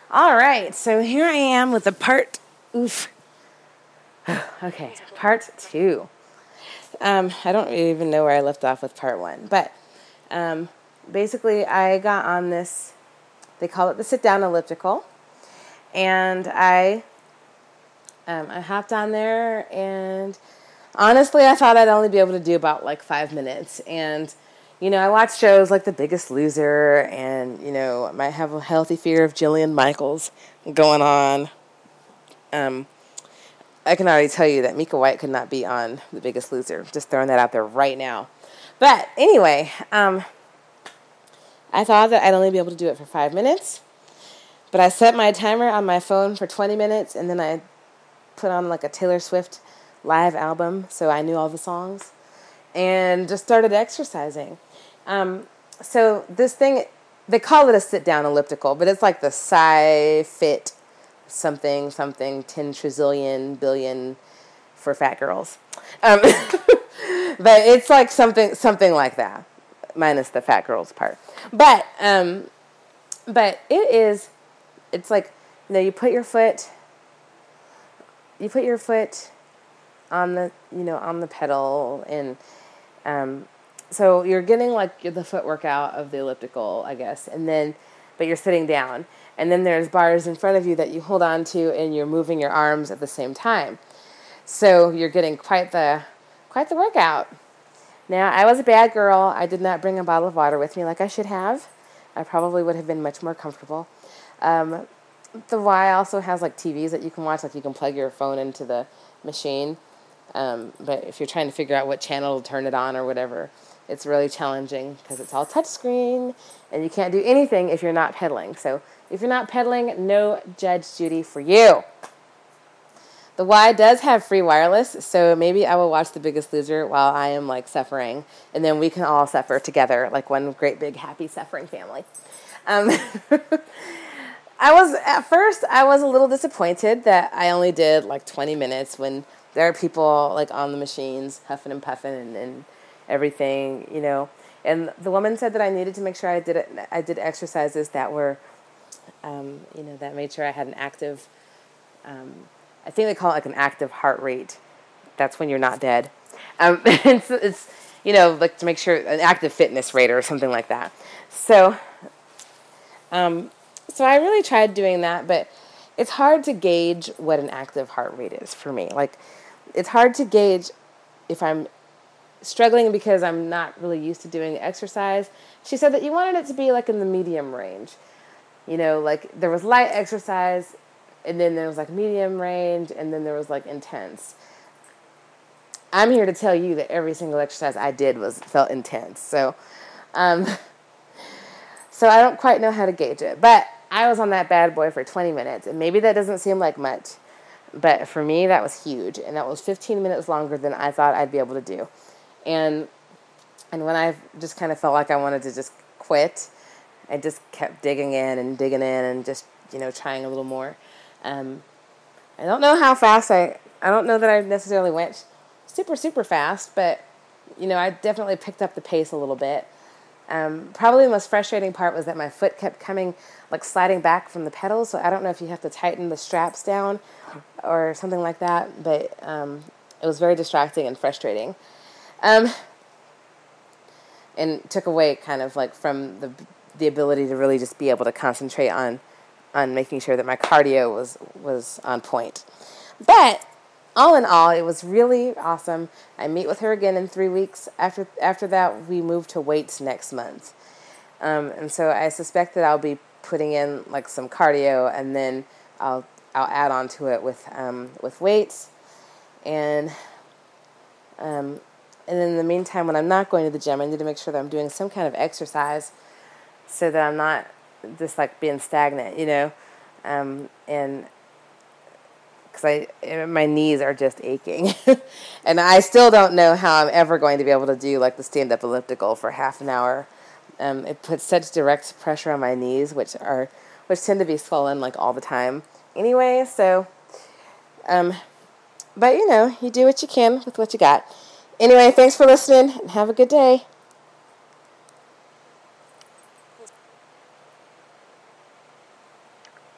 All right, so here I am with the part. Oof. Okay, part 2. I don't even know where I left off with part 1, but basically I got on this. They call it the sit-down elliptical, and I hopped on there, and honestly, I thought I'd only be able to do about like 5 minutes, and I watch shows like The Biggest Loser, and I might have a healthy fear of Jillian Michaels going on. I can already tell you that Mika White could not be on The Biggest Loser. Just throwing that out there right now. But anyway, I thought that I'd only be able to do it for 5 minutes. But I set my timer on my phone for 20 minutes, and then I put on like a Taylor Swift live album, so I knew all the songs, and just started exercising. So this thing, they call it a sit-down elliptical, but it's like the Sci-Fit something 10 trillion billion for fat girls. But it's like something like that, minus the fat girls part. But it's like, you put your foot on the on the pedal, and so you're getting like the foot workout of the elliptical, I guess, but you're sitting down, and then there's bars in front of you that you hold on to, and you're moving your arms at the same time. So you're getting quite the workout. Now, I was a bad girl. I did not bring a bottle of water with me like I should have. I probably would have been much more comfortable. The Y also has like TVs that you can watch, like you can plug your phone into the machine. But if you're trying to figure out what channel to turn it on or whatever, it's really challenging because it's all touchscreen, and you can't do anything if you're not pedaling. So if you're not pedaling, no Judge Judy for you. The Y does have free wireless, so maybe I will watch The Biggest Loser while I am like suffering, and then we can all suffer together like one great big happy suffering family. At first I was a little disappointed that I only did like 20 minutes when there are people like on the machines huffing and puffing and everything, And the woman said that I needed to make sure I did exercises that were, that made sure I had an active, I think they call it like an active heart rate. That's when you're not dead. It's like to make sure an active fitness rate or something like that. So I really tried doing that, but it's hard to gauge what an active heart rate is for me. Like, it's hard to gauge if I'm struggling because I'm not really used to doing exercise. She said that you wanted it to be like in the medium range. Like there was light exercise, and then there was like medium range, and then there was like intense. I'm here to tell you that every single exercise I did felt intense. So I don't quite know how to gauge it. But I was on that bad boy for 20 minutes, and maybe that doesn't seem like much. But for me, that was huge, and that was 15 minutes longer than I thought I'd be able to do. And when I just kind of felt like I wanted to just quit, I just kept digging in and just, trying a little more. I don't know how fast I don't know that I necessarily went super, super fast, but, I definitely picked up the pace a little bit. Probably the most frustrating part was that my foot kept coming, like sliding back from the pedals, so I don't know if you have to tighten the straps down or something like that, but it was very distracting and frustrating. And took away kind of like from the ability to really just be able to concentrate on making sure that my cardio was on point. But all in all, it was really awesome. I meet with her again in 3 weeks. After that, we move to weights next month. And so I suspect that I'll be putting in like some cardio, and then I'll add on to it with weights. And then in the meantime, when I'm not going to the gym, I need to make sure that I'm doing some kind of exercise so that I'm not just like being stagnant, and because my knees are just aching. And I still don't know how I'm ever going to be able to do like the stand-up elliptical for half an hour. It puts such direct pressure on my knees, which tend to be swollen like all the time anyway. So, but you do what you can with what you got. Anyway, thanks for listening, and have a good day.